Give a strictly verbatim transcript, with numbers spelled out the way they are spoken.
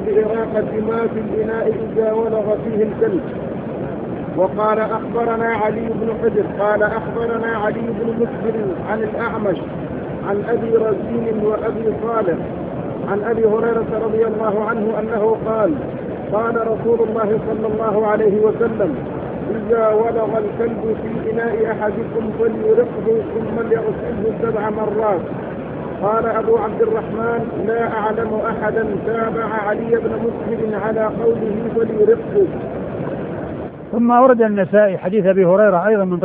بإراقة ما في الإناء إذا ولغ فيه الكلب. وقال أخبرنا علي بن حجر قال أخبرنا علي بن مسهر عن الأعمش عن أبي رزين وأبي صالح عن أبي هريرة رضي الله عنه أنه قال قال رسول الله صلى الله عليه وسلم إذا ولغ الكلب في إناء أحدكم فليرقه ثم ليغسله سبع مرات. قال أبو عبد الرحمن لا أعلم أحدا تابع علي بن مسهر على قوله فليرقه. ثم أورد النسائي حديث أبي هريرة أيضا من